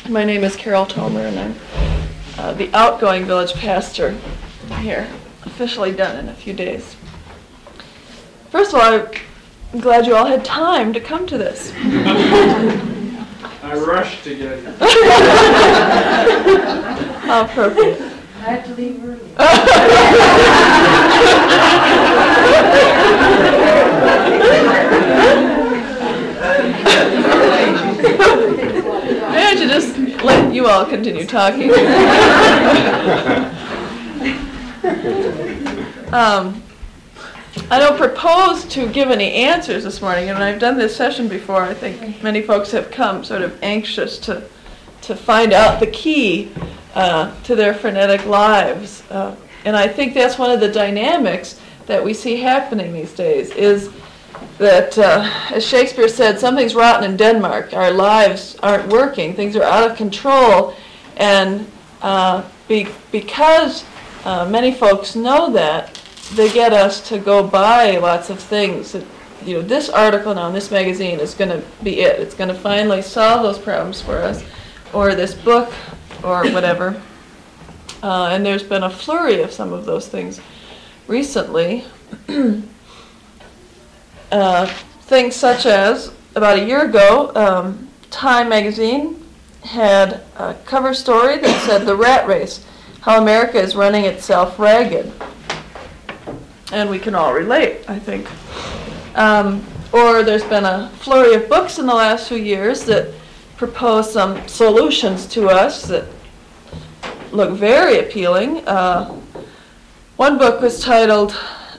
My name is Carol Tomer, and I'm the outgoing village pastor here, officially done in a few days. First of all, I'm glad you all had time to come to this. I rushed to get here. How appropriate. I had to leave early. Maybe I should just let you all continue talking. I don't propose to give any answers this morning, and I've done this session before. I think many folks have come sort of anxious to find out the key to their frenetic lives. And I think that's one of the dynamics that we see happening these days, is that, as Shakespeare said, something's rotten in Denmark. Our lives aren't working. Things are out of control. And because many folks know that, they get us to go buy lots of things. That, this article now in this magazine is going to be it. It's going to finally solve those problems for us, or this book, or whatever. And there's been a flurry of some of those things recently. Things such as, about a year ago, Time magazine had a cover story that said, "The Rat Race, How America is Running Itself Ragged." And we can all relate, I think. Or there's been a flurry of books in the last few years that propose some solutions to us that look very appealing. One book was titled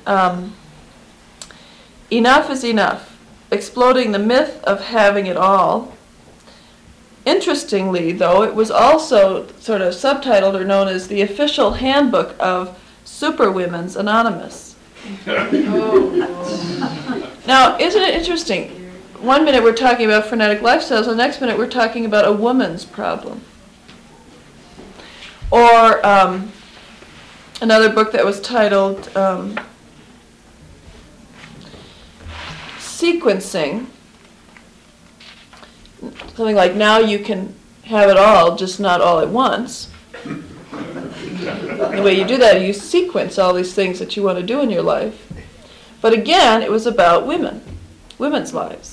"Enough is Enough, Exploding the Myth of Having It All." Interestingly, though, it was also sort of subtitled or known as "The Official Handbook of Superwomen's Anonymous." Now, isn't it interesting? One minute we're talking about frenetic lifestyles, the next minute we're talking about a woman's problem. Or another book that was titled "Sequencing," something like, "Now you can have it all, just not all at once." The way you do that, you sequence all these things that you want to do in your life. But again, it was about women's lives.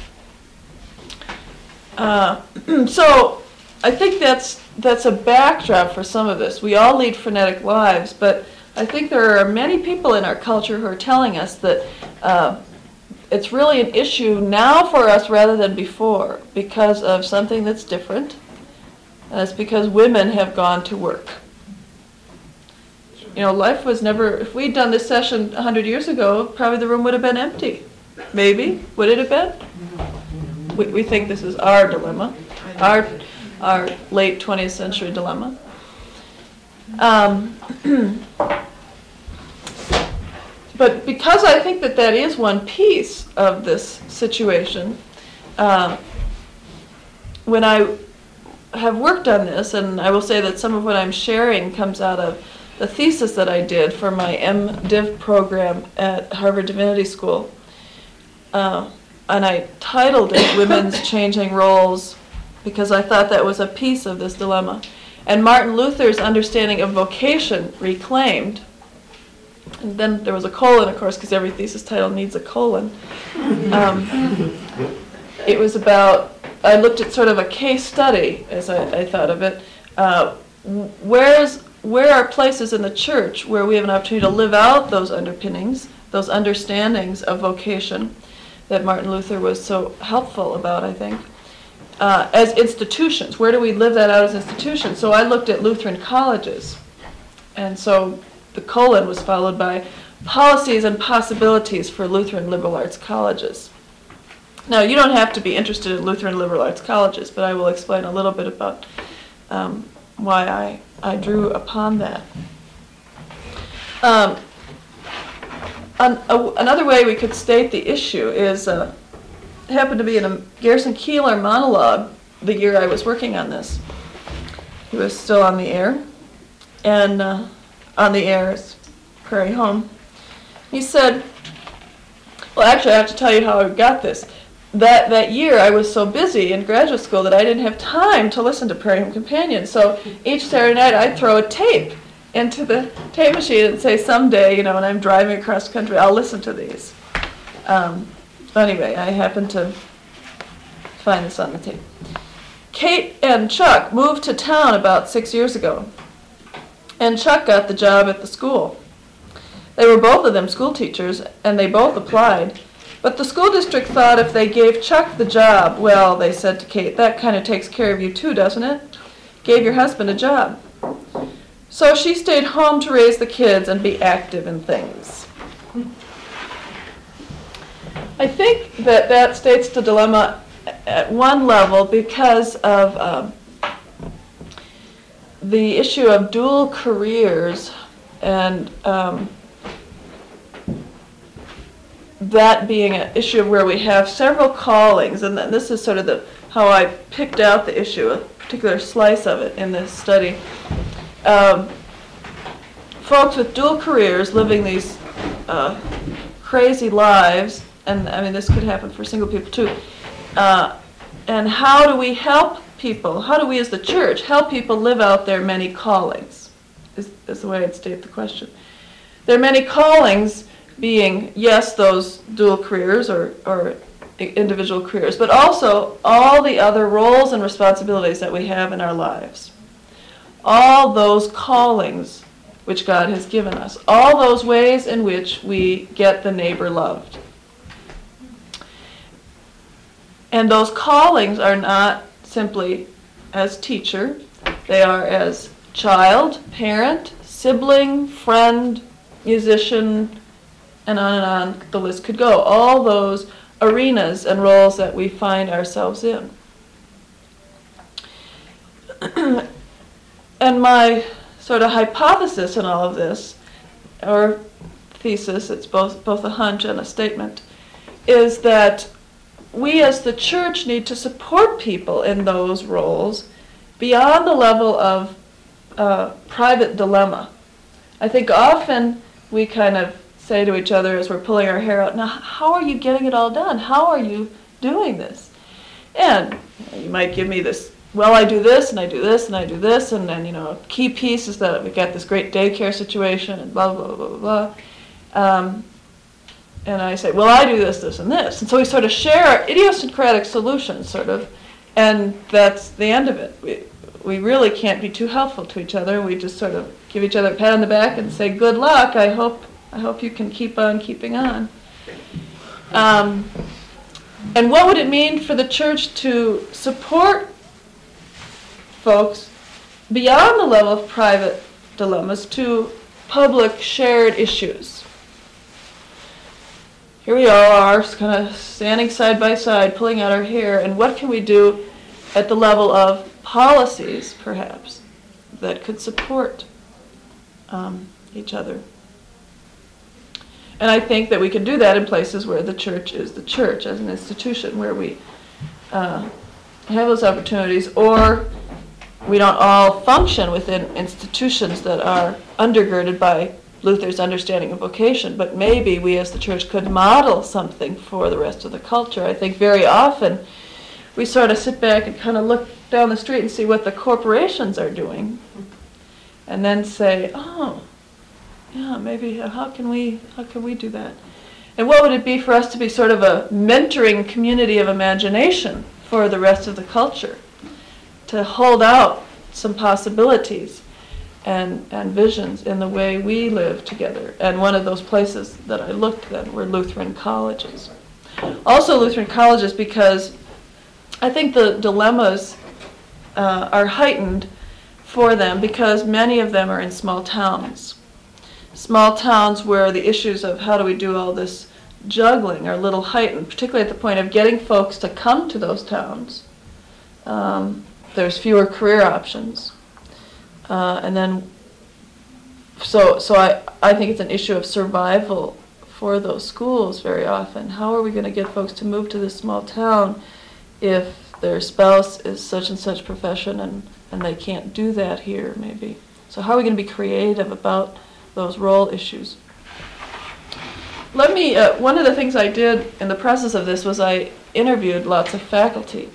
So I think that's a backdrop for some of this. We all lead frenetic lives, but I think there are many people in our culture who are telling us that it's really an issue now for us rather than before, because of something that's different, and it's because women have gone to work. Life was never, if we'd done this session 100 years ago, probably the room would have been empty. Maybe. Would it have been? We think this is our dilemma, our late 20th century dilemma. But because I think that is one piece of this situation, when I have worked on this, and I will say that some of what I'm sharing comes out of the thesis that I did for my MDiv program at Harvard Divinity School. And I titled it "Women's Changing Roles," because I thought that was a piece of this dilemma. And Martin Luther's understanding of vocation reclaimed, and then there was a colon, of course, because every thesis title needs a colon. It was about, I looked at sort of a case study, as I thought of it. Where are places in the church where we have an opportunity to live out those underpinnings, those understandings of vocation that Martin Luther was so helpful about, I think, as institutions? Where do we live that out as institutions? So I looked at Lutheran colleges, and so the colon was followed by policies and possibilities for Lutheran liberal arts colleges. Now, you don't have to be interested in Lutheran liberal arts colleges, but I will explain a little bit about why I drew upon that. Another way we could state the issue is, it happened to be in a Garrison Keillor monologue the year I was working on this. He was still on the air, and on the air is Prairie Home. He said, well, actually, I have to tell you how I got this. that year I was so busy in graduate school that I didn't have time to listen to Prairie Home Companion. So each Saturday night I'd throw a tape into the tape machine and say, someday, when I'm driving across the country, I'll listen to these. Anyway, I happened to find this on the tape. Kate and Chuck moved to town about 6 years ago, and Chuck got the job at the school. They were both of them school teachers, and they both applied. But the school district thought if they gave Chuck the job, well, they said to Kate, that kind of takes care of you too, doesn't it? Gave your husband a job. So she stayed home to raise the kids and be active in things. I think that states the dilemma at one level because of the issue of dual careers and that being an issue where we have several callings, and this is sort of how I picked out the issue, a particular slice of it in this study. Folks with dual careers living these crazy lives, and I mean this could happen for single people too, and how do we help people, how do we as the church help people live out their many callings, is the way I'd state the question. Their many callings being, yes, those dual careers or individual careers, but also all the other roles and responsibilities that we have in our lives. All those callings which God has given us. All those ways in which we get the neighbor loved. And those callings are not simply as teacher. They are as child, parent, sibling, friend, musician, and on the list could go. All those arenas and roles that we find ourselves in. And my sort of hypothesis in all of this, or thesis, it's both a hunch and a statement, is that we as the church need to support people in those roles beyond the level of private dilemma. I think often we kind of say to each other as we're pulling our hair out, now how are you getting it all done? How are you doing this? And you might give me this, well, I do this, and I do this, and I do this, and then, a key piece is that we've got this great daycare situation, and blah, blah, blah, blah, blah. And I say, well, I do this, this, and this. And so we sort of share our idiosyncratic solutions, sort of, and that's the end of it. We really can't be too helpful to each other. We just sort of give each other a pat on the back and say, good luck, I hope you can keep on keeping on. And what would it mean for the church to support folks beyond the level of private dilemmas to public shared issues? Here we are, kind of standing side by side, pulling out our hair, and what can we do at the level of policies, perhaps, that could support each other? And I think that we can do that in places where the church is the church as an institution, where we have those opportunities, or we don't all function within institutions that are undergirded by Luther's understanding of vocation, but maybe we as the church could model something for the rest of the culture. I think very often we sort of sit back and kind of look down the street and see what the corporations are doing, and then say, oh, yeah, maybe how can we do that? And what would it be for us to be sort of a mentoring community of imagination for the rest of the culture, to hold out some possibilities and visions in the way we live together? And one of those places that I looked at were Lutheran colleges. Also Lutheran colleges, because I think the dilemmas are heightened for them because many of them are in small towns. Small towns where the issues of how do we do all this juggling are a little heightened, particularly at the point of getting folks to come to those towns. There's fewer career options. And then, so I think it's an issue of survival for those schools very often. How are we going to get folks to move to this small town if their spouse is such and such profession and they can't do that here, maybe? So how are we going to be creative about those role issues? let me, one of the things I did in the process of this was I interviewed lots of faculty.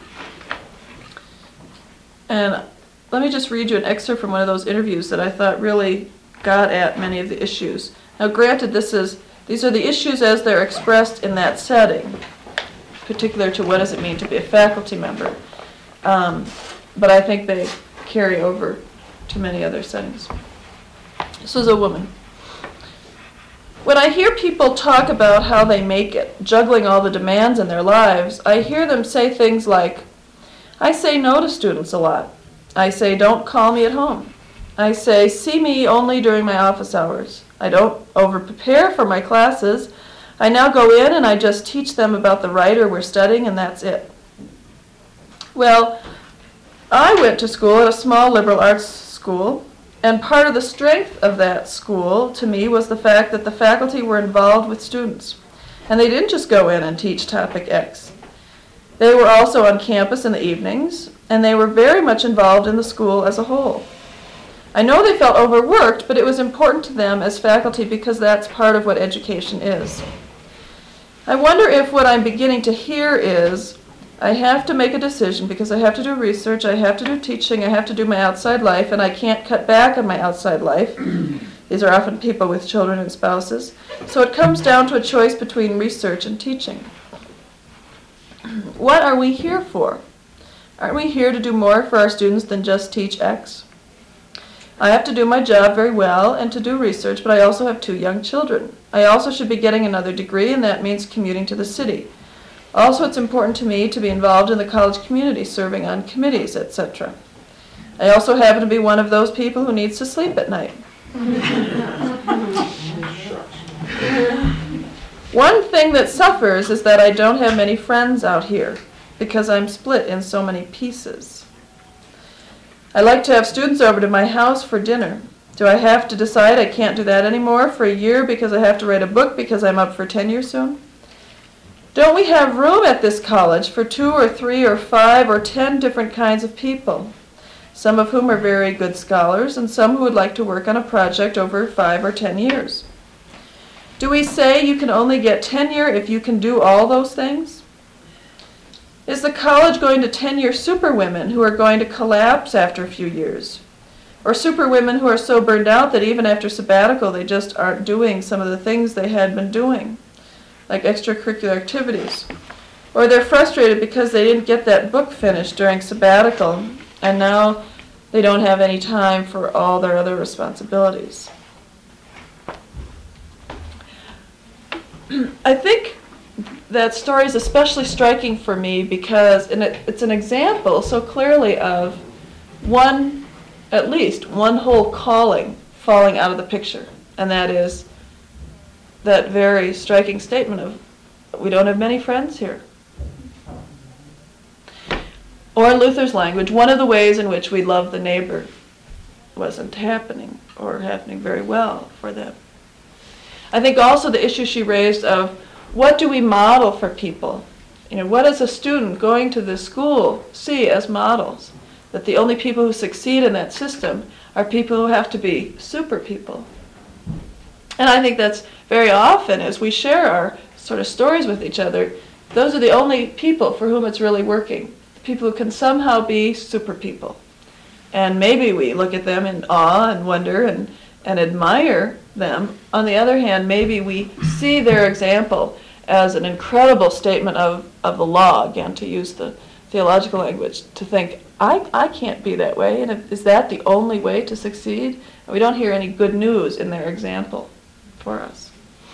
And let me just read you an excerpt from one of those interviews that I thought really got at many of the issues. Now granted, these are the issues as they're expressed in that setting, particular to what does it mean to be a faculty member. But I think they carry over to many other settings. This was a woman. When I hear people talk about how they make it, juggling all the demands in their lives, I hear them say things like, I say no to students a lot. I say, don't call me at home. I say, see me only during my office hours. I don't over-prepare for my classes. I now go in and I just teach them about the writer we're studying, and that's it. Well, I went to school at a small liberal arts school, and part of the strength of that school, to me, was the fact that the faculty were involved with students. And they didn't just go in and teach topic X. They were also on campus in the evenings, and they were very much involved in the school as a whole. I know they felt overworked, but it was important to them as faculty because that's part of what education is. I wonder if what I'm beginning to hear is, I have to make a decision because I have to do research, I have to do teaching, I have to do my outside life, and I can't cut back on my outside life. These are often people with children and spouses. So it comes down to a choice between research and teaching. What are we here for? Aren't we here to do more for our students than just teach X? I have to do my job very well and to do research, but I also have 2 young children. I also should be getting another degree, and that means commuting to the city. Also, it's important to me to be involved in the college community, serving on committees, etc. I also happen to be one of those people who needs to sleep at night. One thing that suffers is that I don't have many friends out here because I'm split in so many pieces. I like to have students over to my house for dinner. Do I have to decide I can't do that anymore for a year because I have to write a book because I'm up for tenure soon? Don't we have room at this college for 2 or 3 or 5 or 10 different kinds of people, some of whom are very good scholars and some who would like to work on a project over 5 or 10 years? Do we say you can only get tenure if you can do all those things? Is the college going to tenure superwomen who are going to collapse after a few years? Or superwomen who are so burned out that even after sabbatical they just aren't doing some of the things they had been doing, like extracurricular activities? Or they're frustrated because they didn't get that book finished during sabbatical and now they don't have any time for all their other responsibilities. I think that story is especially striking for me because it's an example so clearly of at least one whole calling falling out of the picture, and that is that very striking statement of, we don't have many friends here. Or in Luther's language, one of the ways in which we love the neighbor wasn't happening or happening very well for them. I think also the issue she raised of what do we model for people? What does a student going to this school see as models? That the only people who succeed in that system are people who have to be super people. And I think that's very often, as we share our sort of stories with each other, those are the only people for whom it's really working. People who can somehow be super people. And maybe we look at them in awe and wonder and admire them. On the other hand, maybe we see their example as an incredible statement of the law, again, to use the theological language, to think, I can't be that way, and is that the only way to succeed? And we don't hear any good news in their example for us.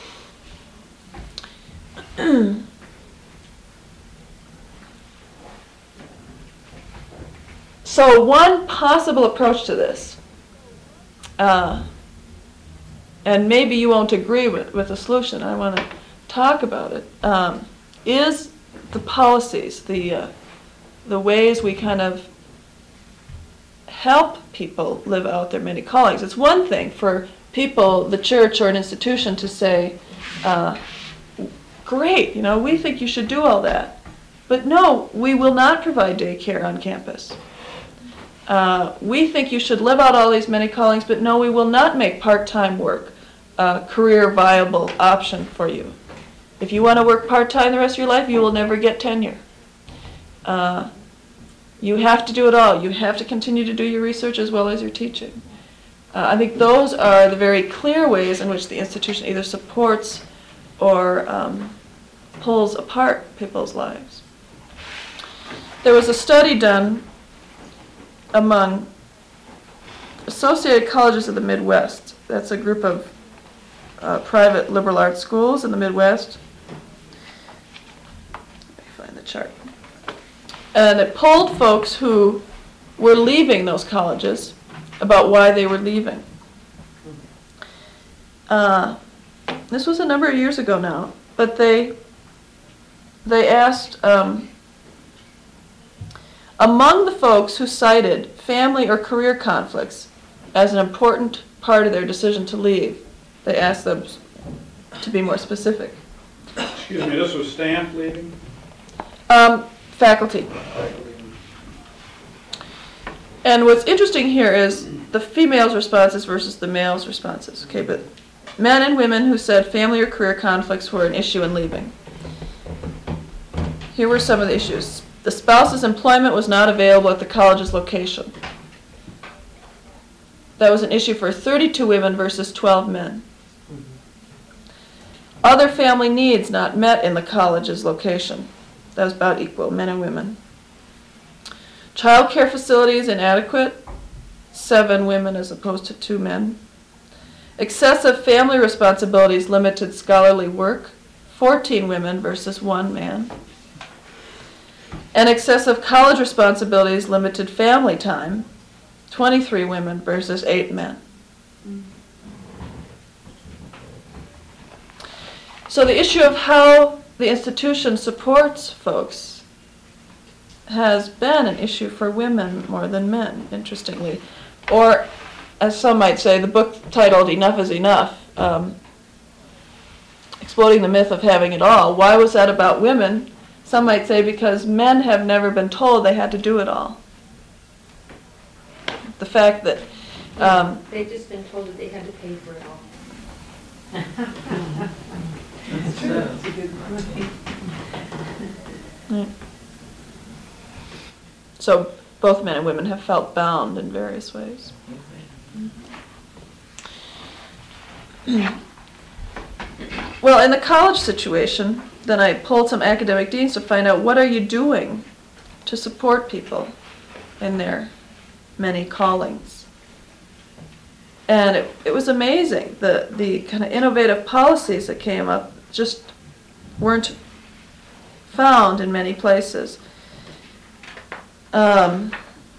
So one possible approach to this, and maybe you won't agree with the solution, I want to talk about it, is the policies, the ways we kind of help people live out their many callings. It's one thing for people, the church or an institution, to say, great, we think you should do all that. But no, we will not provide daycare on campus. We think you should live out all these many callings, but no, we will not make part-time work career viable option for you. If you want to work part-time the rest of your life, you will never get tenure. You have to do it all. You have to continue to do your research as well as your teaching. I think those are the very clear ways in which the institution either supports or pulls apart people's lives. There was a study done among Associated Colleges of the Midwest. That's a group of private liberal arts schools in the Midwest. Let me find the chart. And it polled folks who were leaving those colleges about why they were leaving. This was a number of years ago now, but they asked, among the folks who cited family or career conflicts as an important part of their decision to leave, they asked them to be more specific. Excuse me, this was staff leaving? Faculty. And what's interesting here is the females' responses versus the males' responses. Okay, but men and women who said family or career conflicts were an issue in leaving. Here were some of the issues. The spouse's employment was not available at the college's location. That was an issue for 32 women versus 12 men. Other family needs not met in the college's location. That was about equal, men and women. Child care facilities inadequate, 7 women as opposed to 2 men. Excessive family responsibilities limited scholarly work, 14 women versus 1 man. And excessive college responsibilities limited family time, 23 women versus 8 men. So the issue of how the institution supports folks has been an issue for women more than men, interestingly. Or, as some might say, the book titled Enough is Enough, Exploding the Myth of Having It All. Why was that about women? Some might say because men have never been told they had to do it all. The fact that... they've just been told that they had to pay for it all. That's a good point. Right. So both men and women have felt bound in various ways. Well, in the college situation, then I pulled some academic deans to find out what are you doing to support people in their many callings. And it was amazing. The kind of innovative policies that came up just weren't found in many places. And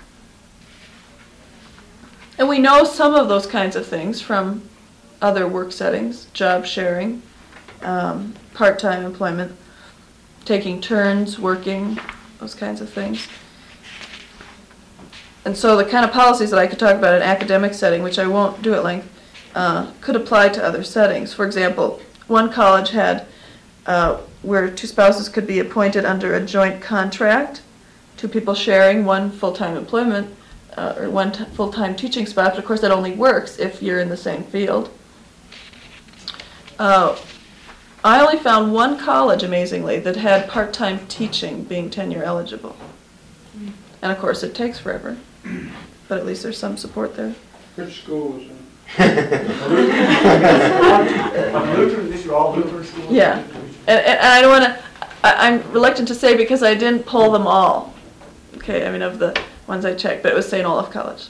we know some of those kinds of things from other work settings, job sharing, part-time employment, taking turns, working, those kinds of things. And so the kind of policies that I could talk about in an academic setting, which I won't do at length, could apply to other settings. For example, one college had where 2 spouses could be appointed under a joint contract, 2 people sharing one full-time employment or one full-time teaching spot, but of course that only works if you're in the same field. I only found one college, amazingly, that had part-time teaching being tenure eligible. And of course it takes forever, but at least there's some support there. Which school was it? Lutheran, these are all Lutheran schools? Yeah. And I don't want to, I'm reluctant to say because I didn't pull them all. Okay, I mean of the ones I checked, but it was St. Olaf College.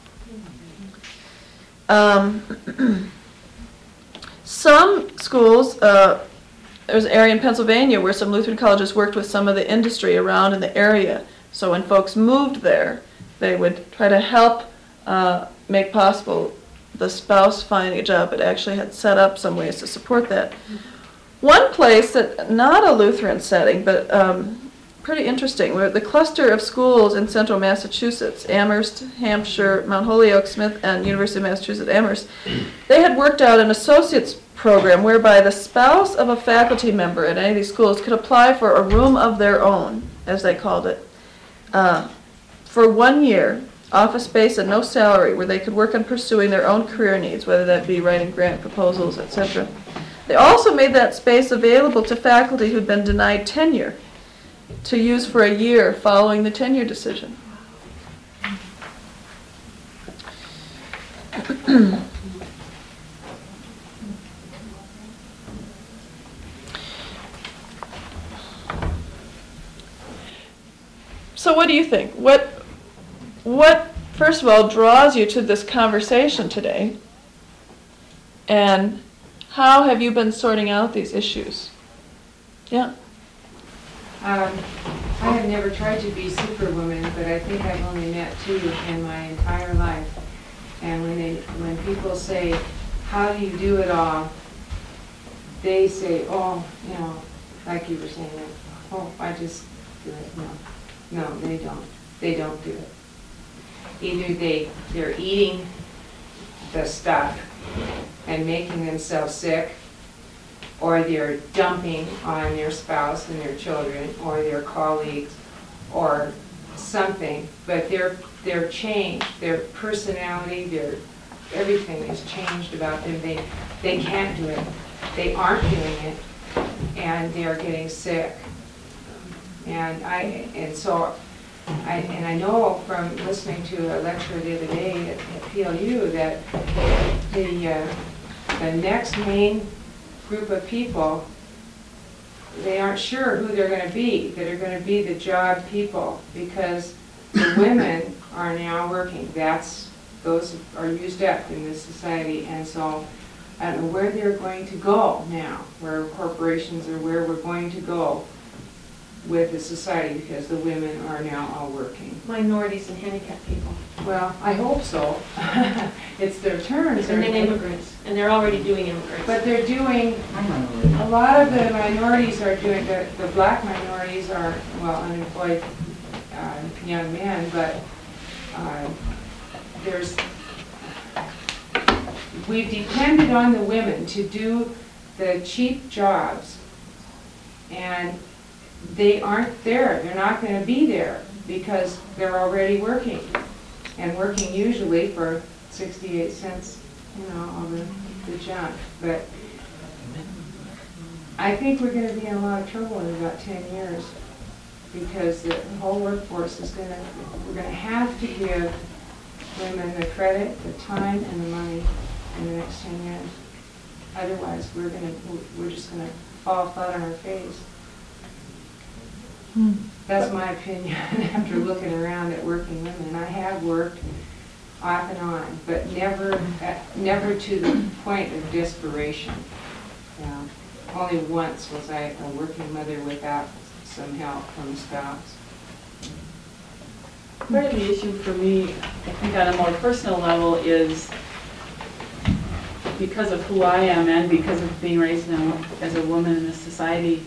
Some schools, there was an area in Pennsylvania where some Lutheran colleges worked with some of the industry around in the area. So when folks moved there, they would try to help make possible the spouse finding a job, but actually had set up some ways to support that. One place that, not a Lutheran setting, but pretty interesting, were the cluster of schools in central Massachusetts, Amherst, Hampshire, Mount Holyoke, Smith, and University of Massachusetts Amherst. They had worked out an associate's program whereby the spouse of a faculty member at any of these schools could apply for a room of their own, as they called it, for 1 year office space and no salary, where they could work on pursuing their own career needs, whether that be writing grant proposals, etc. They also made that space available to faculty who'd been denied tenure to use for a year following the tenure decision. So what do you think? What first of all draws you to this conversation today? And how have you been sorting out these issues? Yeah. I have never tried to be superwoman, but I think I've only met two in my entire life. And when people say, how do you do it all? They say, oh, you know, like you were saying, oh, I just do it. No, they don't. They don't do it. Either they're eating the stuff and making themselves sick, or they're dumping on their spouse and their children or their colleagues or something, but they're changed, their personality, their everything is changed about them. They can't do it. They aren't doing it, and they're getting sick. And I know from listening to a lecture the other day at PLU that the next main group of people, they aren't sure who they're going to be, that are going to be the job people, because the women are now working. Those are used up in this society, and so I don't know where they're going to go now, where corporations are, where we're going to go with the society, because the women are now all working. Minorities and handicapped people. Well, I hope so. It's their turn. And then immigrants, and they're already doing immigrants. But they're doing, a lot of the minorities are doing, the black minorities are, well, unemployed young men, but we've depended on the women to do the cheap jobs, and they aren't there. They're not going to be there because they're already working, and working usually for 68 cents, you know, all the junk. But I think we're going to be in a lot of trouble in about 10 years, because the whole workforce is we're going to have to give women the credit, the time, and the money in the next 10 years. Otherwise, we're just going to fall flat on our face. That's my opinion after looking around at working women. I have worked off and on, but never to the point of desperation. Only once was I a working mother without some help from a spouse. Part of the issue for me, I think on a more personal level, is because of who I am and because of being raised as a woman in this society.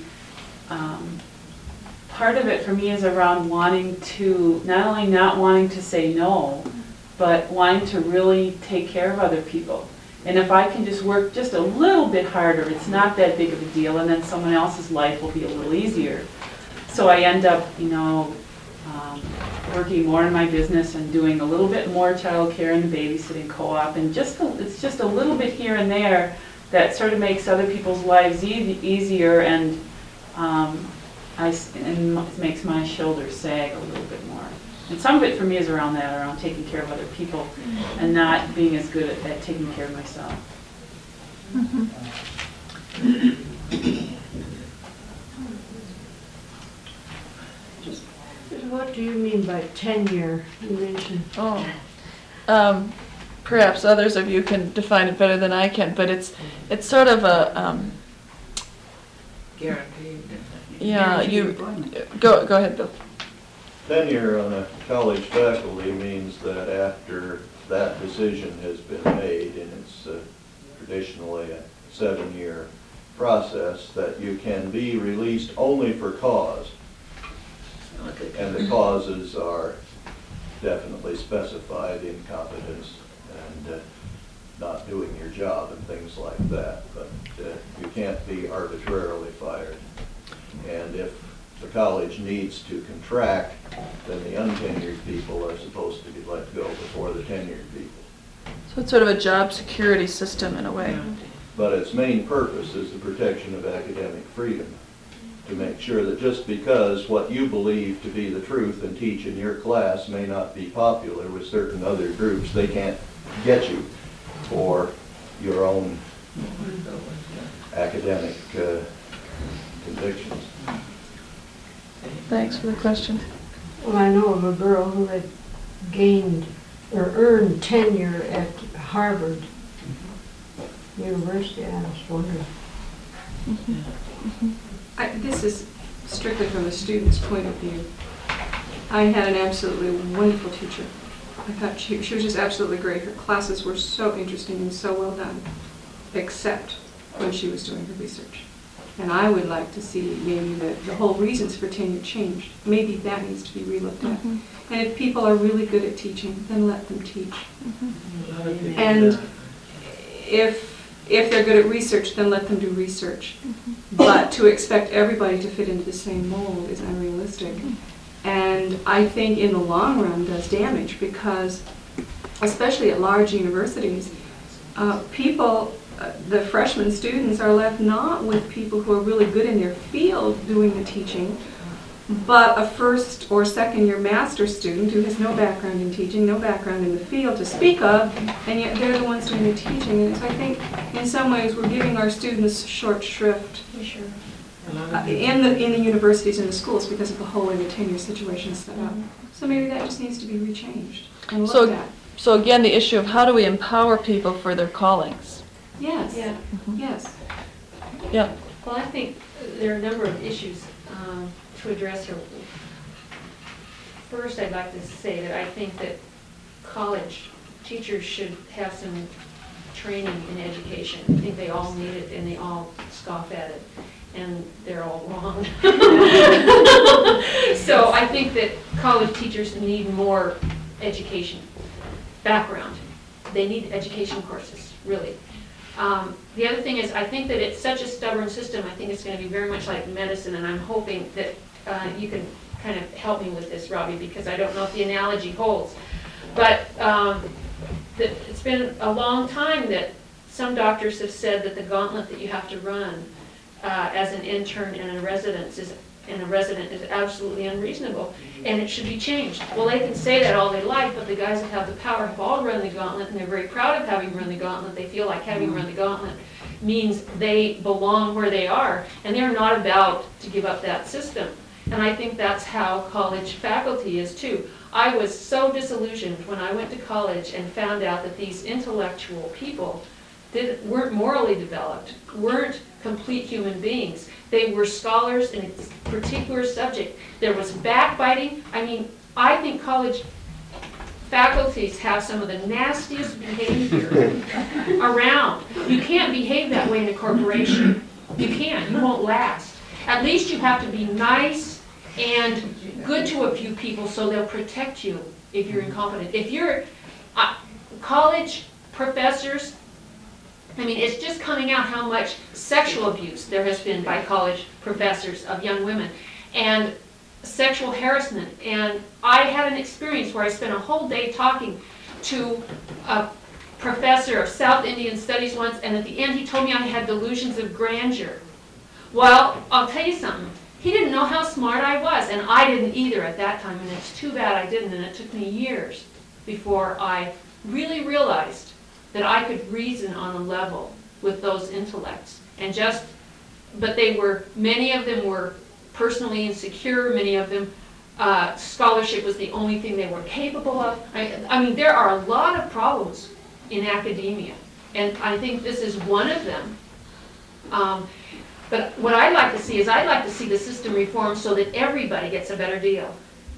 Part of it for me is around wanting to, not only not wanting to say no, but wanting to really take care of other people. And if I can just work just a little bit harder, it's not that big of a deal, and then someone else's life will be a little easier. So I end up, working more in my business and doing a little bit more childcare and the babysitting co-op, and it's just a little bit here and there that sort of makes other people's lives easier, and it makes my shoulders sag a little bit more. And some of it for me is around taking care of other people and not being as good at taking care of myself. Mm-hmm. What do you mean by tenure? You mentioned. Perhaps others of you can define it better than I can, but it's sort of a Guaranteed. yeah. You go ahead, Bill. Tenure on a college faculty means that after that decision has been made, and it's traditionally a 7-year process, that you can be released only for cause. And the causes are definitely specified: incompetence and not doing your job and things like that. But you can't be arbitrarily fired. And if the college needs to contract, then the untenured people are supposed to be let go before the tenured people. So it's sort of a job security system in a way. But its main purpose is the protection of academic freedom, to make sure that just because what you believe to be the truth and teach in your class may not be popular with certain other groups, they can't get you for your own academic convictions. Thanks for the question. Well, I know of a girl who had gained or earned tenure at Harvard University. I was wondering. This is strictly from the student's point of view. I had an absolutely wonderful teacher. I thought she was just absolutely great. Her classes were so interesting and so well done, except when she was doing her research. And I would like to see maybe the whole reasons for tenure changed. Maybe that needs to be relooked at. And if people are really good at teaching, then let them teach. And if they're good at research, then let them do research. But to expect everybody to fit into the same mold is unrealistic. And I think in the long run does damage because, especially at large universities, the freshman students are left not with people who are really good in their field doing the teaching, but a first or second year master's student who has no background in teaching, no background in the field to speak of, and yet they're the ones doing the teaching. And so I think in some ways we're giving our students short shrift in the universities and the schools because of the whole way the tenure situation is set up. So maybe that just needs to be rechanged and looked at. So again, the issue of how do we empower people for their callings? Yes, Yeah. yes. Yeah. Well, I think there are a number of issues to address here. First, I'd like to say that I think that college teachers should have some training in education. I think they all need it and they all scoff at it. And they're all wrong. So I think that college teachers need more education background. They need education courses, really. The other thing is, I think that it's such a stubborn system. I think it's going to be very much like medicine, and I'm hoping that you can kind of help me with this, Robbie, because I don't know if the analogy holds. But it's been a long time that some doctors have said that the gauntlet that you have to run as an intern and a resident is absolutely unreasonable, and it should be changed. Well, they can say that all they like, but the guys that have the power have all run the gauntlet, and they're very proud of having run the gauntlet. They feel like having run the gauntlet means they belong where they are, and they're not about to give up that system. And I think that's how college faculty is too. I was so disillusioned when I went to college and found out that these intellectual people weren't morally developed, weren't complete human beings. They were scholars in a particular subject. There was backbiting. I mean, I think college faculties have some of the nastiest behavior around. You can't behave that way in a corporation. You can't. You won't last. At least you have to be nice and good to a few people so they'll protect you if you're incompetent. If you're college professors, I mean, it's just coming out how much sexual abuse there has been by college professors of young women and sexual harassment. And I had an experience where I spent a whole day talking to a professor of South Indian Studies once, and at the end he told me I had delusions of grandeur. Well, I'll tell you something. He didn't know how smart I was, and I didn't either at that time, and it's too bad I didn't, and it took me years before I really realized that I could reason on a level with those intellects. But many of them were personally insecure, many of them, scholarship was the only thing they were capable of. I mean, there are a lot of problems in academia, and I think this is one of them. But what I'd like to see is I'd like to see the system reformed so that everybody gets a better deal.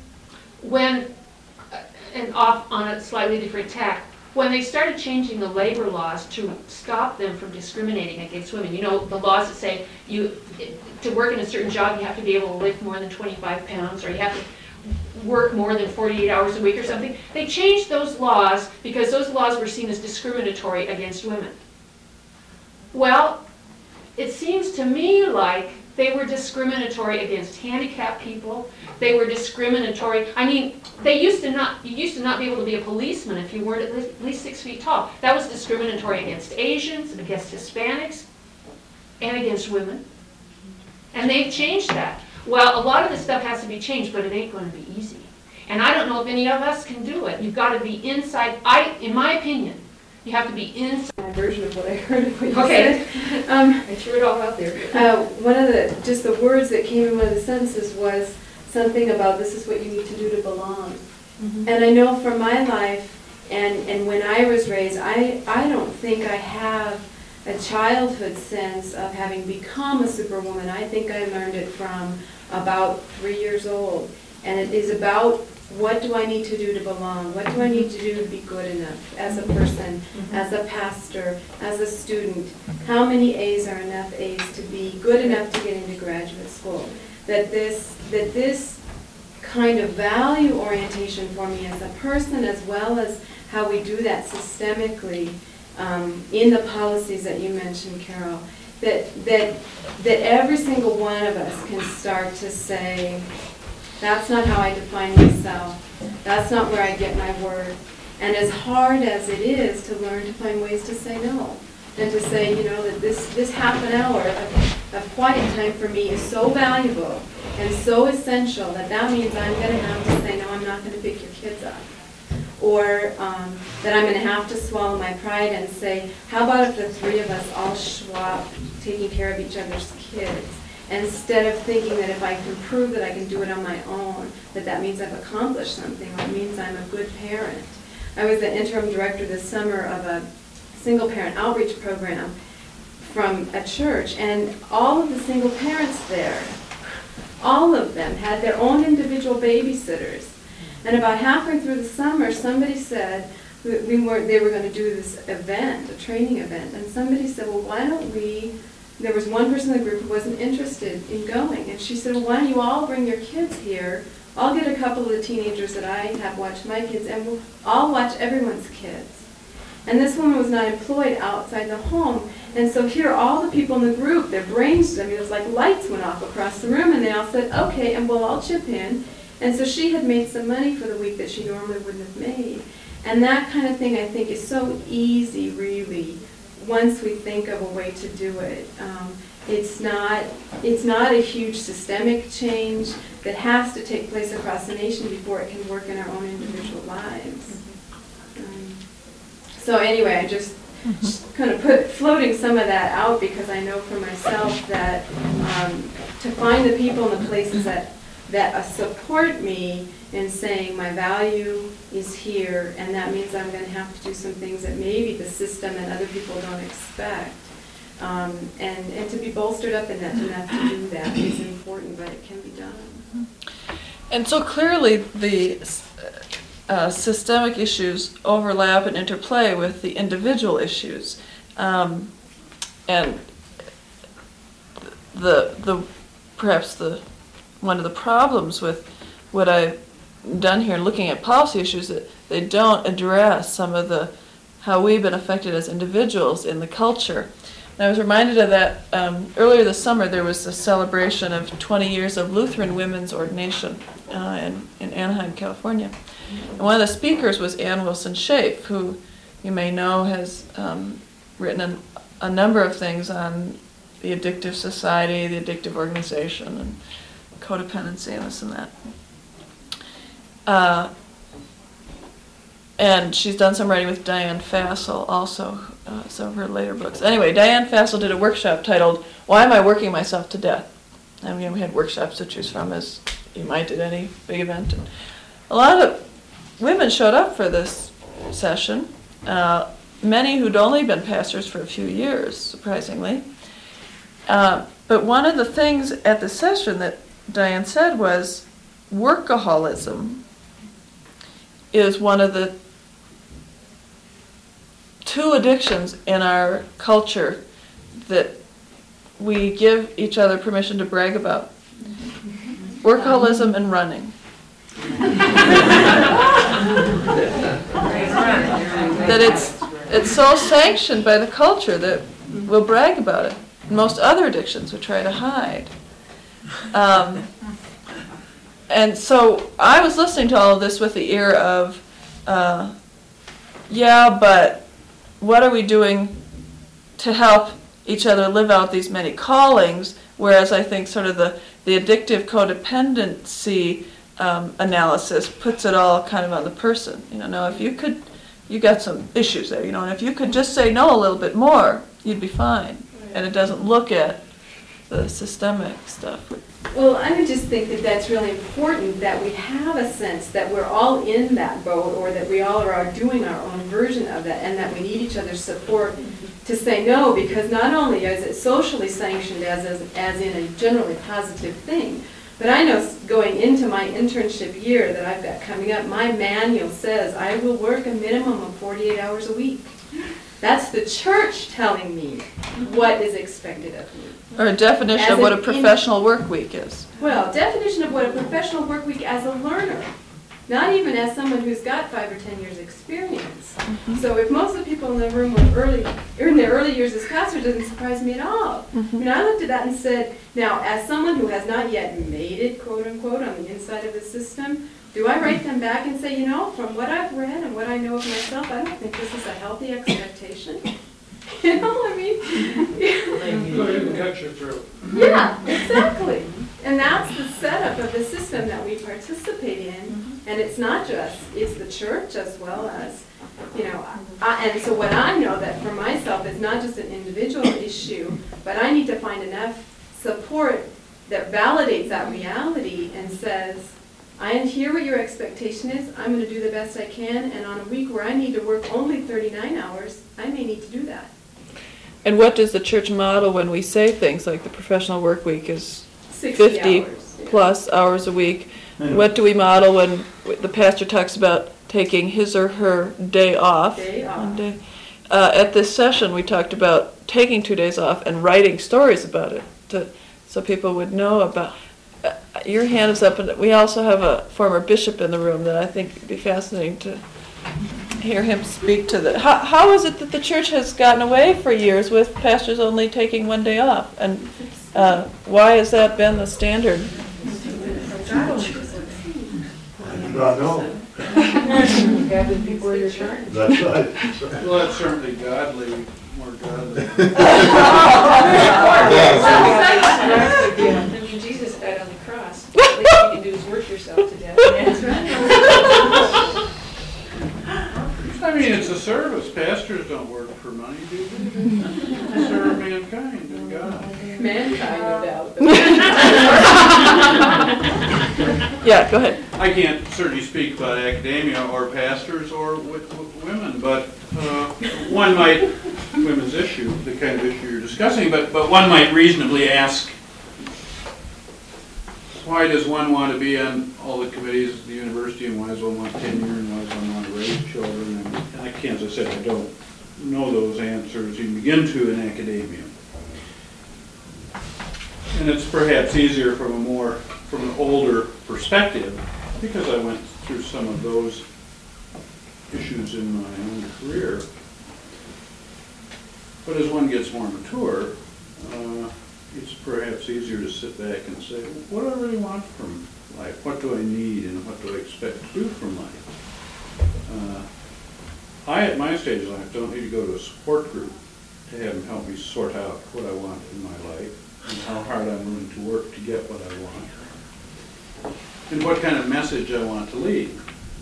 And off on a slightly different tack, when they started changing the labor laws to stop them from discriminating against women, you know, the laws that say to work in a certain job you have to be able to lift more than 25 pounds or you have to work more than 48 hours a week or something, they changed those laws because those laws were seen as discriminatory against women. Well, it seems to me like They were discriminatory against handicapped people. They were discriminatory. I mean, you used to not be able to be a policeman if you weren't at least 6 feet tall. That was discriminatory against Asians, against Hispanics, and against women. And they've changed that. Well, a lot of this stuff has to be changed, but it ain't going to be easy. And I don't know if any of us can do it. You've got to be inside. In my opinion, you have to be inside. My version of what I heard of what you Okay. said. I threw it all out there. One of the words that came in one of the sentences was something about this is what you need to do to belong. And I know from my life and when I was raised, I don't think I have a childhood sense of having become a superwoman. I think I learned it from about 3 years old. And it is about what do I need to do to belong? What do I need to do to be good enough as a person, as a pastor, as a student? How many A's are enough A's to be good enough to get into graduate school? That this kind of value orientation for me as a person, as well as how we do that systemically in the policies that you mentioned, Carol, that every single one of us can start to say, that's not how I define myself. That's not where I get my worth. And as hard as it is to learn to find ways to say no, and to say, that this half an hour of quiet time for me is so valuable and so essential that means I'm going to have to say, no, I'm not going to pick your kids up. Or that I'm going to have to swallow my pride and say, how about if the three of us all swap taking care of each other's kids? Instead of thinking that if I can prove that I can do it on my own, that means I've accomplished something, or it means I'm a good parent. I was the interim director this summer of a single parent outreach program from a church, and all of the single parents there, all of them had their own individual babysitters. And about halfway through the summer, somebody said they were going to do this event, a training event, and somebody said, well, why don't we... There was one person in the group who wasn't interested in going, and she said, well, why don't you all bring your kids here? I'll get a couple of the teenagers that I have watched my kids, and I'll watch everyone's kids. And this woman was not employed outside the home, and so here all the people in the group, their brains, it was like lights went off across the room, and they all said, okay, and we'll all chip in. And so she had made some money for the week that she normally wouldn't have made. And that kind of thing, I think, is so easy, really, once we think of a way to do it. It's not a huge systemic change that has to take place across the nation before it can work in our own individual lives. So anyway, I just kind of floating some of that out because I know for myself that to find the people and the places that support me in saying my value is here, and that means I'm going to have to do some things that maybe the system and other people don't expect. And to be bolstered up in that enough to do that is important, but it can be done. And so clearly the systemic issues overlap and interplay with the individual issues. And perhaps one of the problems with what I've done here in looking at policy issues that they don't address some of how we've been affected as individuals in the culture. And I was reminded of that earlier this summer. There was a celebration of 20 years of Lutheran women's ordination in Anaheim, California. And one of the speakers was Ann Wilson Schaaf, who you may know has written a number of things on the addictive society, the addictive organization, and codependency and this and that. And she's done some writing with Diane Fassel also, some of her later books. Anyway, Diane Fassel did a workshop titled, Why Am I Working Myself to Death? And we had workshops to choose from, as you might at any big event. And a lot of women showed up for this session, many who'd only been pastors for a few years, surprisingly. But one of the things at the session that Diane said was workaholism is one of the two addictions in our culture that we give each other permission to brag about. Workaholism and running. That it's so sanctioned by the culture that we'll brag about it. Most other addictions we try to hide. And so I was listening to all of this with the ear of, yeah, but what are we doing to help each other live out these many callings? Whereas I think sort of the addictive codependency analysis puts it all kind of on the person. Now if you got some issues there, and if you could just say no a little bit more, you'd be fine. And it doesn't look at the systemic stuff. Well, I would just think that that's really important, that we have a sense that we're all in that boat, or that we all are doing our own version of that, and that we need each other's support to say no, because not only is it socially sanctioned as in a generally positive thing, but I know going into my internship year that I've got coming up, my manual says I will work a minimum of 48 hours a week. That's the church telling me what is expected of me. Or a definition of what a professional work week is. Well, definition of what a professional work week as a learner, not even as someone who's got 5 or 10 years experience. Mm-hmm. So if most of the people in the room were in their early years as pastors, it doesn't surprise me at all. Mm-hmm. I looked at that and said, now, as someone who has not yet made it, quote unquote, on the inside of the system, do I write them back and say, from what I've read and what I know of myself, I don't think this is a healthy expectation? I mean, Go ahead and cut your throat. yeah, exactly. And that's the setup of the system that we participate in. And it's not just, it's the church as well as, and so what I know that for myself is not just an individual issue, but I need to find enough support that validates that reality and says, I hear what your expectation is, I'm going to do the best I can, and on a week where I need to work only 39 hours, I may need to do that. And what does the church model when we say things like the professional work week is 60 50 hours. Yeah. plus hours a week? What do we model when the pastor talks about taking his or her day off? Day off. One day. At this session, we talked about taking 2 days off and writing stories about it, so people would know about. Your hand is up, and we also have a former bishop in the room that I think would be fascinating to hear him speak to that. How is it that the church has gotten away for years with pastors only taking 1 day off? And why has that been the standard? I do not know. Gathered people in your church. That's right. Well, that's certainly godly, more godly. I mean, Jesus died on the cross. The least you can do is work yourself to death. I mean, it's a service. Pastors don't work for money, do they? Serve mankind and God. Mankind, no doubt. Yeah, go ahead. I can't certainly speak about academia or pastors or women, but one might, women's issue, the kind of issue you're discussing, but one might reasonably ask, why does one want to be on all the committees at the university, and why does one want tenure, and why does one want to raise children? And I can't, as I said, I don't know those answers, even begin to in academia. And it's perhaps easier from an older perspective, because I went through some of those issues in my own career. But as one gets more mature, it's perhaps easier to sit back and say, what do I really want from life? What do I need, and what do I expect to do from life? I, at my stage of life, don't need to go to a support group to have them help me sort out what I want in my life and how hard I'm willing to work to get what I want and what kind of message I want to leave.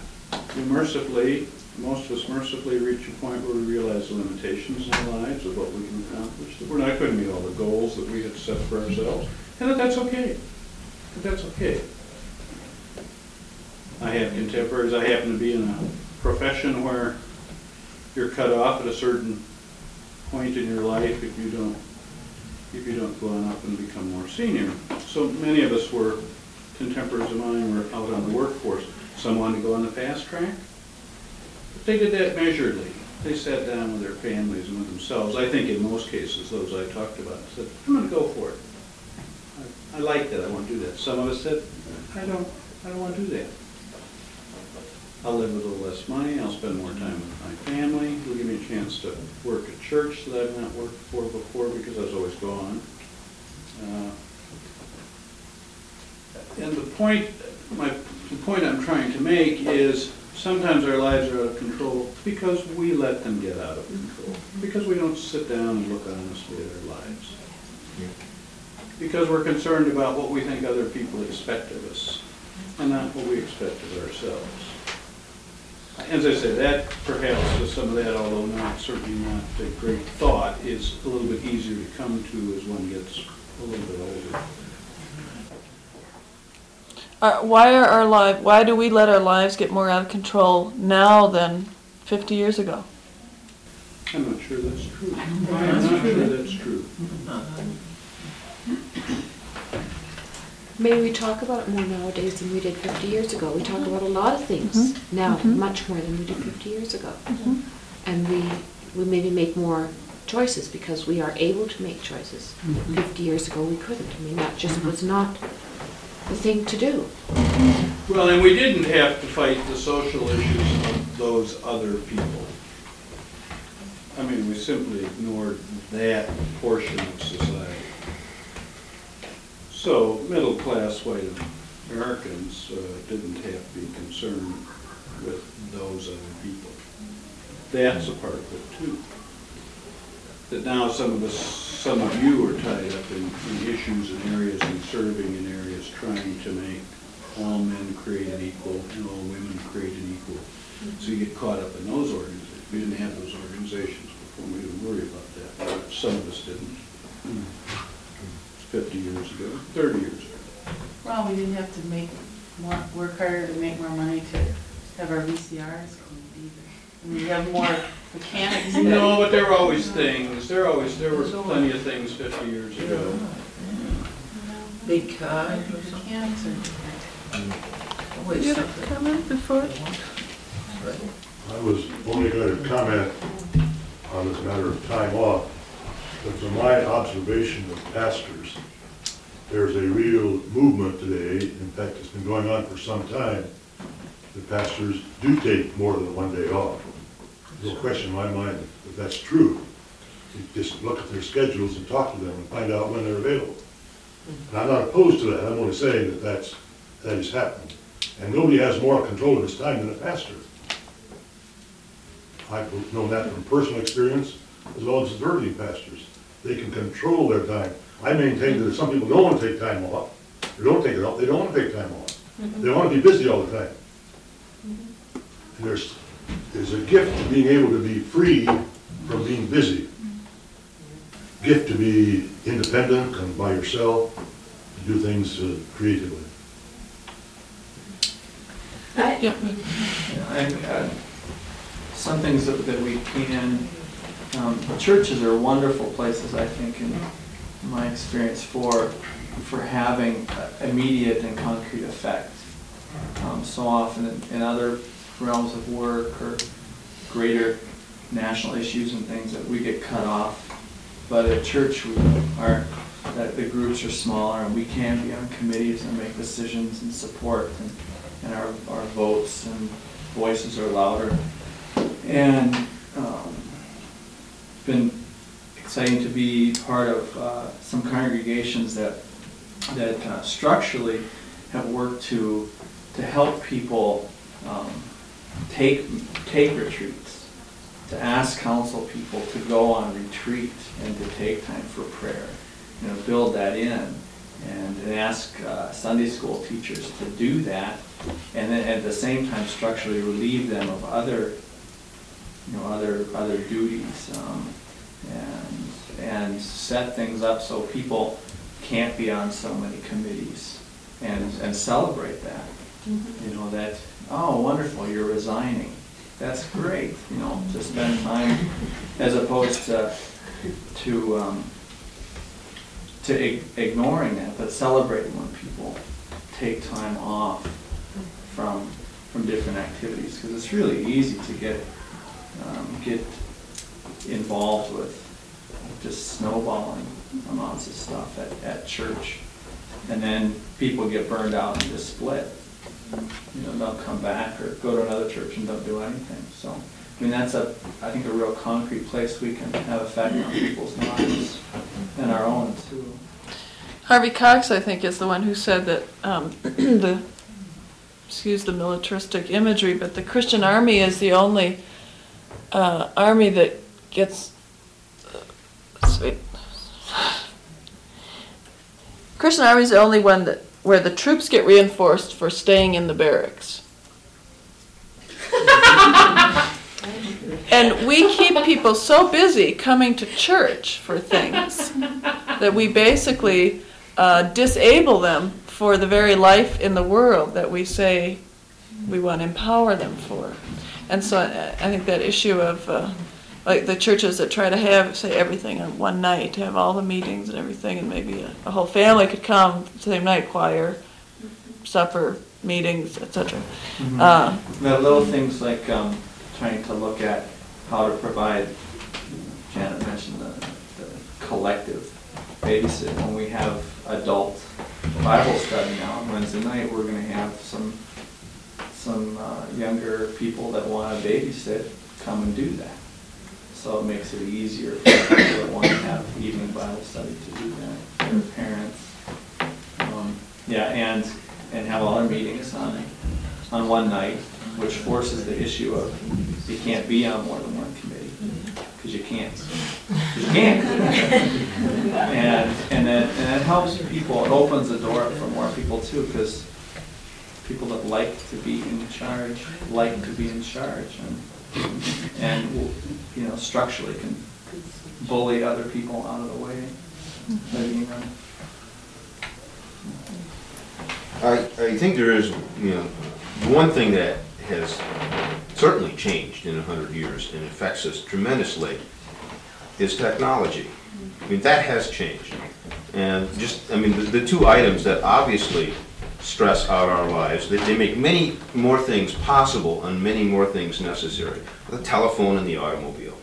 Most of us mercifully reach a point where we realize the limitations in our lives of what we can accomplish, that we're not going to meet all the goals that we had set for ourselves, and that's okay. That's okay. I have contemporaries. I happen to be in a profession where you're cut off at a certain point in your life if you don't go on up and become more senior. So many of us were contemporaries of mine were out on the workforce. Some wanted to go on the fast track. But they did that measuredly. They sat down with their families and with themselves. I think in most cases, those I talked about, said, I'm going to go for it. I like that. I want to do that. Some of us said, I don't want to do that. I'll live with a little less money. I'll spend more time with my family. It'll give me a chance to work at church that I've not worked for before because I was always gone. And the point I'm trying to make is sometimes our lives are out of control because we let them get out of control. Because we don't sit down and look honestly at our lives. Because we're concerned about what we think other people expect of us and not what we expect of ourselves. As I say, that perhaps some of that, although certainly not a great thought, is a little bit easier to come to as one gets a little bit older. Why do we let our lives get more out of control now than 50 years ago? I'm not sure that's true. I'm not sure that's true. Maybe we talk about it more nowadays than we did 50 years ago. We talk about a lot of things now, much more than we did 50 years ago. And we maybe make more choices because we are able to make choices. 50 years ago we couldn't. I mean, that just was not the thing to do. Well, and we didn't have to fight the social issues of those other people. I mean, we simply ignored that portion of society. So middle-class white Americans didn't have to be concerned with those other people. That's a part of it too. That now some of you are tied up in issues and areas and serving in areas trying to make all men created equal and all women created equal. So you get caught up in those organizations. We didn't have those organizations before. We didn't worry about that. Some of us didn't. 50 years ago, 30 years ago. Well, we didn't have to work harder to make more money to have our VCRs cleaned either. I mean, we have more mechanics. No, but there were always things. There were plenty of things 50 years ago. Big car. Mechanics are different. You have a comment before? I was only going to comment on this matter of time off, but from my observation of pastors, there's a real movement today, in fact it's been going on for some time, that pastors do take more than one day off. There's no question in my mind that that's true. You just look at their schedules and talk to them and find out when they're available. And I'm not opposed to that, I'm only saying that is happening. And nobody has more control of his time than a pastor. I've known that from personal experience as well as observing pastors. They can control their time. I maintain that if some people don't want to take time off, or don't take it off, they don't want to take time off. They want to be busy all the time. And there's a gift to being able to be free from being busy. Gift to be independent and by yourself, to do things creatively. And some things that we can, churches are wonderful places, I think, in my experience, for having immediate and concrete effect. So often in other realms of work or greater national issues and things that we get cut off, but at church the groups are smaller and we can be on committees and make decisions and support, and our votes and voices are louder. And it's been exciting to be part of some congregations that structurally have worked to help people take retreats, to ask council people to go on retreat and to take time for prayer, build that in, and ask Sunday school teachers to do that, and then at the same time structurally relieve them of other duties, and set things up so people can't be on so many committees, and celebrate that. That, oh, wonderful, you're resigning. That's great, to spend time, as opposed to ignoring that, but celebrating when people take time off from different activities, because it's really easy to get involved with just snowballing amounts of stuff at church, and then people get burned out and just split. Don't come back or go to another church and don't do anything. So, I mean, that's I think a real concrete place we can have effect on people's lives and our own too. Harvey Cox, I think, is the one who said that excuse the militaristic imagery, but the Christian army is the only army that gets. Christian army is the only one where the troops get reinforced for staying in the barracks. And we keep people so busy coming to church for things that we basically disable them for the very life in the world that we say we want to empower them for. And so I think that issue of like the churches that try to have, say, everything on one night, have all the meetings and everything, and maybe a whole family could come the same night, choir, supper, meetings, etc. The little things like trying to look at how to provide, Janet mentioned the collective babysit. When we have adult Bible study now on Wednesday night, we're going to have some younger people that want to babysit come and do that. So it makes it easier for people that want to have evening Bible study to do that, their parents. And have all our meetings on one night, which forces the issue of you can't be on more than one committee, because you can't. And it helps people, it opens the door up for more people too, because people that like to be in charge, and structurally can bully other people out of the way. I think there is, one thing that has certainly changed in 100 years and affects us tremendously is technology. I mean, that has changed. And the two items that obviously stress out our lives, they make many more things possible and many more things necessary. The telephone and the automobile.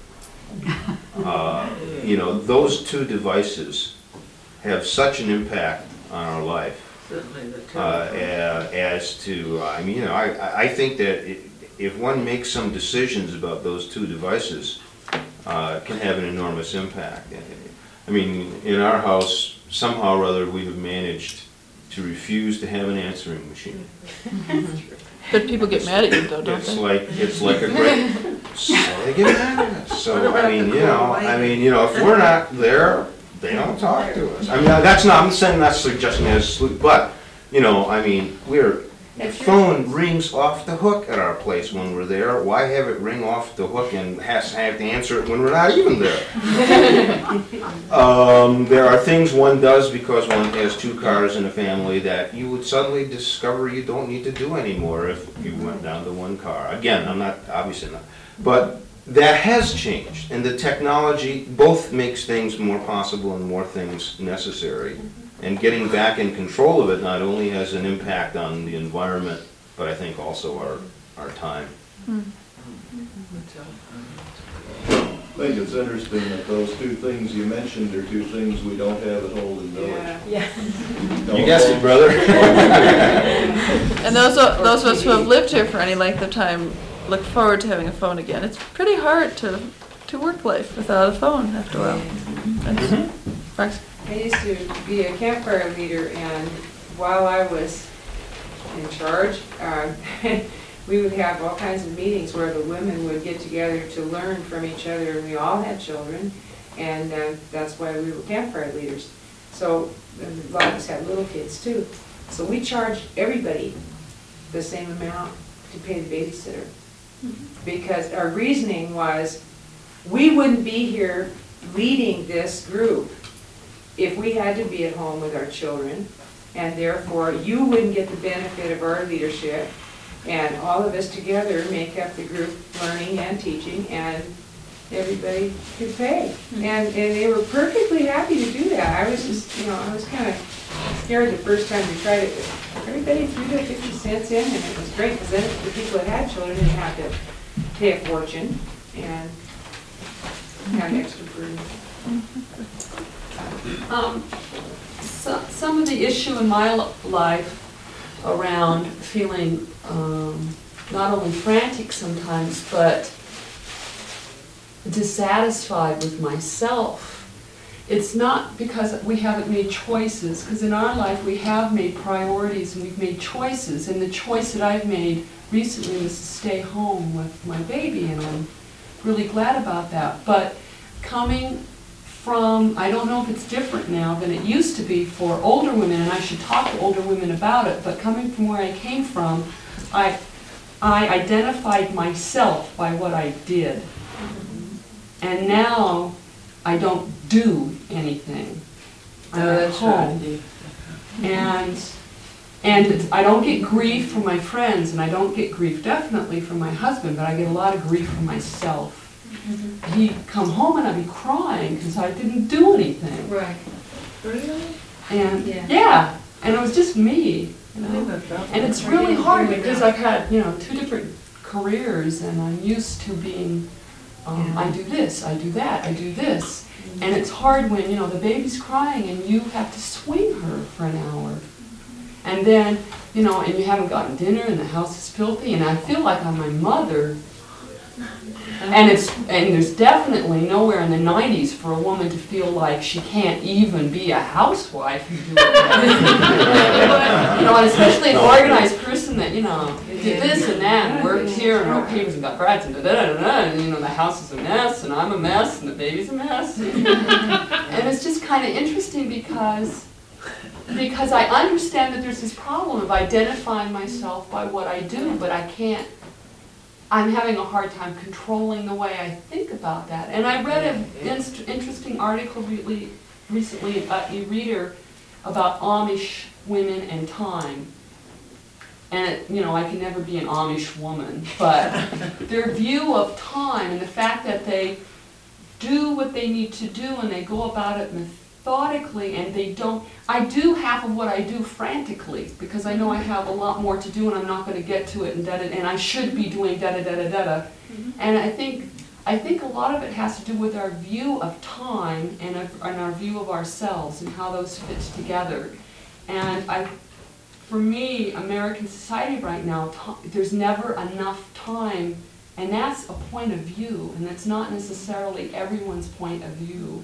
Those two devices have such an impact on our life. As to, I think that if one makes some decisions about those two devices, it can have an enormous impact. I mean, in our house, somehow or other, we have managed to refuse to have an answering machine. But people get mad at you, though, don't they? It's like a great. They get mad at us. So if we're not there, they don't talk to us. I mean, I'm saying that's suggesting as, but, the phone rings off the hook at our place when we're there. Why have it ring off the hook and have to answer it when we're not even there? There are things one does because one has two cars in a family that you would suddenly discover you don't need to do anymore if you went down to one car. Again, obviously not. But that has changed, and the technology both makes things more possible and more things necessary. And getting back in control of it not only has an impact on the environment, but I think also our time. I think it's interesting that those two things you mentioned are two things we don't have at Holden Village. Yeah. You guessed it, brother. And those of us who have lived here for any length of time look forward to having a phone again. It's pretty hard to work life without a phone after a while. I used to be a campfire leader, and while I was in charge, we would have all kinds of meetings where the women would get together to learn from each other, and we all had children, and that's why we were campfire leaders. So a lot of us had little kids too. So we charged everybody the same amount to pay the babysitter. Because our reasoning was, we wouldn't be here leading this group if we had to be at home with our children, and therefore you wouldn't get the benefit of our leadership, and all of us together make up the group learning and teaching, and everybody could pay. And they were perfectly happy to do that. I was just, I was kind of scared the first time we tried it. Everybody threw their 50 cents in, and it was great, because then the people that had children didn't have to pay a fortune and have an extra burden. Some of the issue in my life around feeling not only frantic sometimes, but dissatisfied with myself it's not because we haven't made choices, because in our life we have made priorities and we've made choices, and the choice that I've made recently was to stay home with my baby, and I'm really glad about that. But coming from, I don't know if it's different now than it used to be for older women, and I should talk to older women about it, but coming from where I came from, I identified myself by what I did. And now I don't do anything. I'm at home. And I don't get grief from my friends, and I don't get grief definitely from my husband, but I get a lot of grief from myself. He'd come home and I'd be crying because I didn't do anything. Right. Really? And yeah, and it was just me. You know? And it's really hard because I've had, 2 different careers, and I'm used to being, I do this, I do that, I do this. And it's hard when, the baby's crying and you have to swing her for an hour. And then, and you haven't gotten dinner and the house is filthy, and I feel like I'm my mother. And there's definitely nowhere in the 90s for a woman to feel like she can't even be a housewife and do it. And especially an organized person that, did this and that and worked here and wrote papers and got grants and and the house is a mess and I'm a mess and the baby's a mess. And it's just kind of interesting because I understand that there's this problem of identifying myself by what I do, but I'm having a hard time controlling the way I think about that. And I read an interesting article recently about e-reader about Amish women and time. And, I can never be an Amish woman, but their view of time and the fact that they do what they need to do and they go about it methodically, and I do half of what I do frantically because I know I have a lot more to do and I'm not going to get to it and I should be doing da-da-da-da-da-da. And I think a lot of it has to do with our view of time and our view of ourselves and how those fit together. And for me, American society right now, there's never enough time, and that's a point of view, and that's not necessarily everyone's point of view.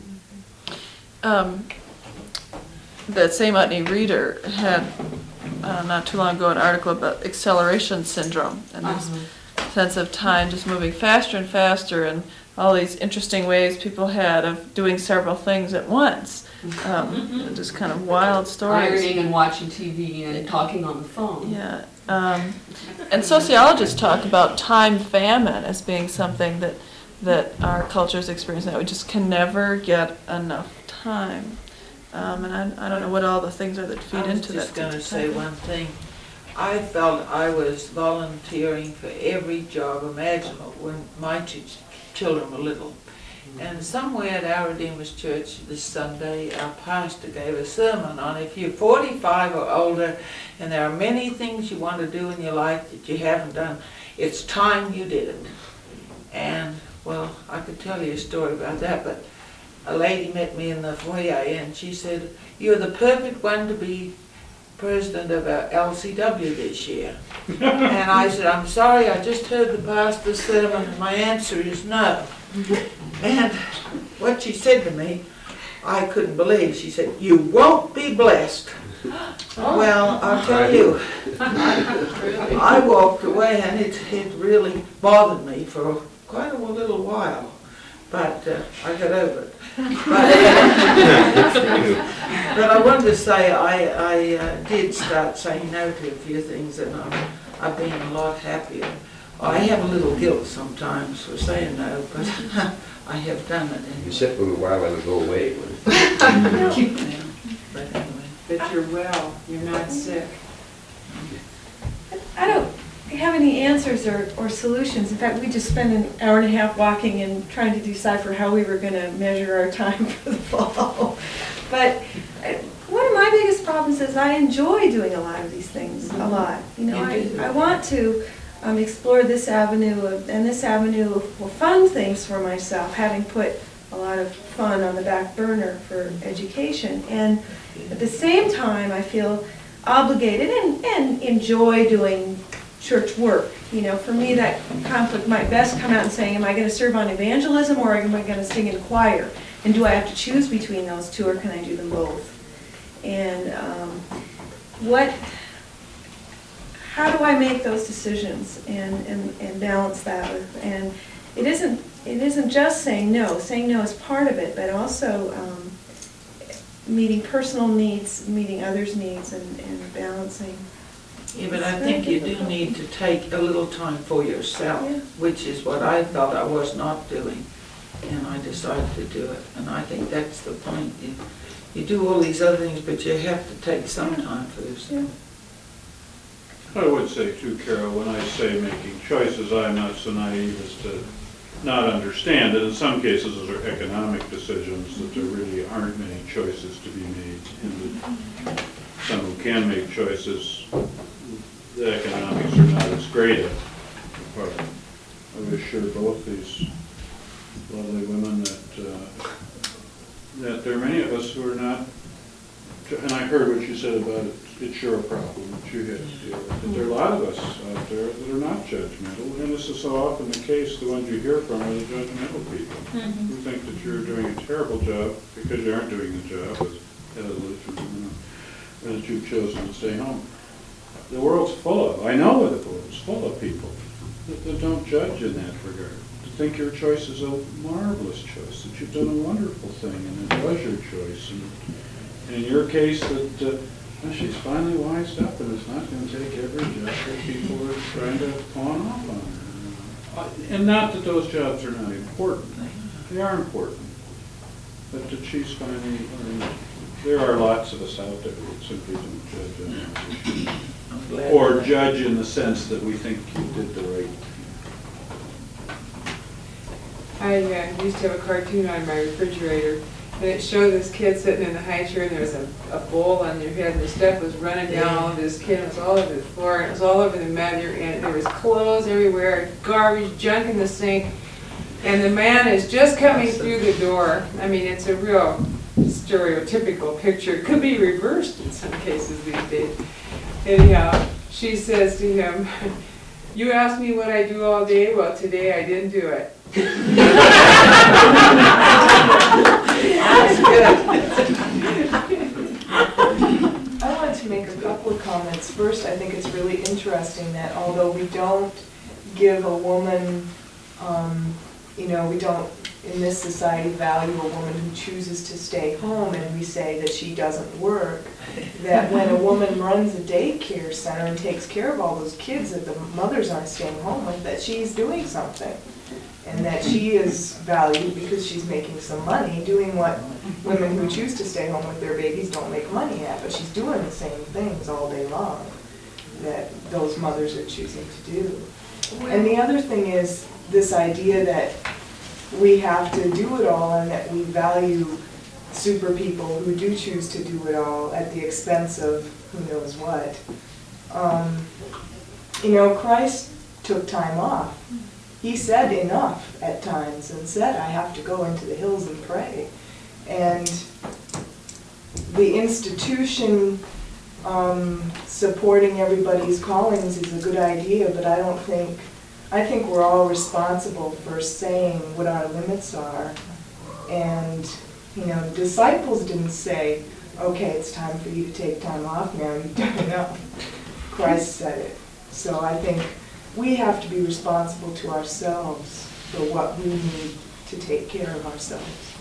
That same Utne reader had not too long ago an article about acceleration syndrome and this sense of time just moving faster and faster, and all these interesting ways people had of doing several things at once. Just kind of wild stories. Ironing and watching TV and talking on the phone. Yeah. And sociologists talk about time famine as being something that our culture is experiencing, that we just can never get enough time. And I don't know what all the things are that feed into that. I was just going to say one thing. I felt I was volunteering for every job imaginable when my children were little. And somewhere at our Redeemer's Church this Sunday, our pastor gave a sermon on if you're 45 or older and there are many things you want to do in your life that you haven't done, it's time you did it. And, well, I could tell you a story about that, but a lady met me in the foyer and she said, "You're the perfect one to be president of our LCW this year." And I said, "I'm sorry, I just heard the pastor's sermon and my answer is no." And what she said to me, I couldn't believe. She said, "You won't be blessed." Well, I'll tell you, I walked away and it really bothered me for quite a little while, but I got over it. But I wanted to say I did start saying no to a few things, and I've been a lot happier. I have a little guilt sometimes for saying no, but I have done it anyway. You said for a while it'll go away. But anyway. But you're well, you're not sick. I don't have any answers or solutions. In fact, we just spent an hour and a half walking and trying to decipher how we were going to measure our time for the fall. But one of my biggest problems is I enjoy doing a lot of these things, a lot. I want to explore this avenue and this avenue of fun things for myself, having put a lot of fun on the back burner for education. And at the same time, I feel obligated and enjoy doing church work. For me, that conflict might best come out in saying, am I going to serve on evangelism or am I going to sing in choir? And do I have to choose between those two, or can I do them both? And how do I make those decisions and balance that with, and it isn't just saying no is part of it, but also meeting personal needs, meeting others' needs, and balancing. Yeah, but I think you do need to take a little time for yourself, Yeah. which is what I thought I was not doing, and I decided to do it. And I think that's the point. You do all these other things, but you have to take some time for yourself. I would say too, Carol, when I say making choices, I'm not so naive as to not understand that in some cases those are economic decisions, that there really aren't many choices to be made, and that some who can make choices, the economics are not as great a part. I would assure both these lovely women that there are many of us who are not, and I heard what you said about it, it's sure a problem that you had to deal with. But there are a lot of us out there that are not judgmental, and this is so often the case. The ones you hear from are the judgmental people who think that you're doing a terrible job because you aren't doing the job or that you've chosen to stay home. The world's full of, I know that the world's full of people that don't judge in that regard, to think your choice is a marvelous choice, that you've done a wonderful thing, and it was your choice. And in your case, that well, she's finally wised up, and it's not going to take every job that people are trying to pawn off on her. And not that those jobs are not important. They are important. But that she's finally learned. There are lots of us out there who simply don't judge on that issue. Or judge in the sense that we think you did the right thing. I used to have a cartoon on my refrigerator, and it showed this kid sitting in the high chair, and there was a bowl on your head, and the stuff was running down all of this kid, and it was all over the floor, and it was all over the mat, and there was clothes everywhere, garbage, junk in the sink, and the man is just coming through the door. I mean, it's a real stereotypical picture. It could be reversed in some cases these days. Anyhow, she says to him, "You asked me what I do all day? Well, today I didn't do it." I wanted to make a couple of comments. First, I think it's really interesting that although we don't give a woman, we don't in this society value a woman who chooses to stay home, and we say that she doesn't work, that when a woman runs a daycare center and takes care of all those kids that the mothers aren't staying home with, that she's doing something. And that she is valued because she's making some money doing what women who choose to stay home with their babies don't make money at, but she's doing the same things all day long that those mothers are choosing to do. And the other thing is this idea that we have to do it all, and that we value super people who do choose to do it all at the expense of who knows what. Christ took time off. He said enough at times and said, I have to go into the hills and pray. And the institution supporting everybody's callings is a good idea, but I think we're all responsible for saying what our limits are. And, the disciples didn't say, okay, it's time for you to take time off now, you've done enough. Christ said it. So I think we have to be responsible to ourselves for what we need to take care of ourselves.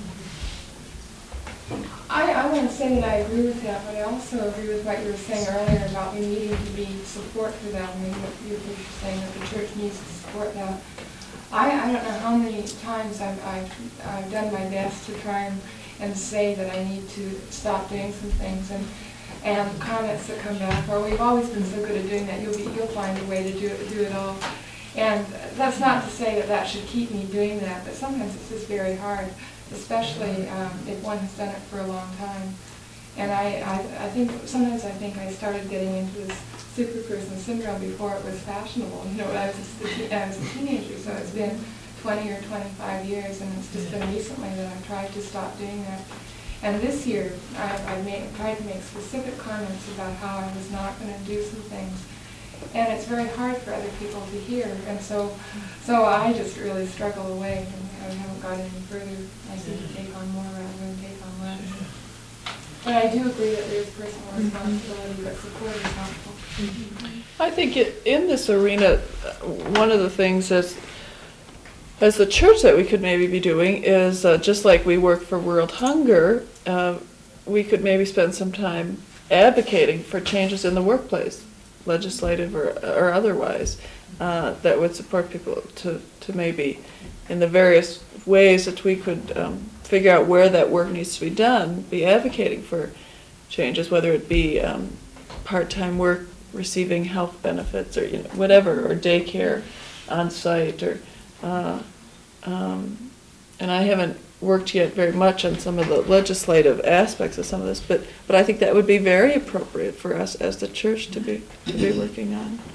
I want to say that I agree with that, but I also agree with what you were saying earlier about me needing to be support for them, and what you were saying that the church needs to support that. I don't know how many times I've done my best to try and say that I need to stop doing some things, and comments that come back, or we've always been so good at doing that, you'll find a way to do it all. And that's not to say that should keep me doing that, but sometimes it's just very hard, especially if one has done it for a long time. And I think sometimes I started getting into this superperson syndrome before it was fashionable. When I was a teenager, so it's been 20 or 25 years, and it's just been recently that I've tried to stop doing that. And this year, I've tried to make specific comments about how I was not going to do some things. and it's very hard for other people to hear. And so I just really struggle away, and I haven't got any further. I seem to take on more rather than take on less. But I do agree that there's personal responsibility, but support is helpful. I think in this arena, one of the things as the church that we could maybe be doing is, just like we work for World Hunger, we could maybe spend some time advocating for changes in the workplace, legislative or otherwise, that would support people to maybe, in the various ways that we could figure out where that work needs to be done, be advocating for changes, whether it be part-time work, receiving health benefits, or whatever, or daycare on site, or and I haven't worked yet very much on some of the legislative aspects of some of this, but I think that would be very appropriate for us as the church to be working on.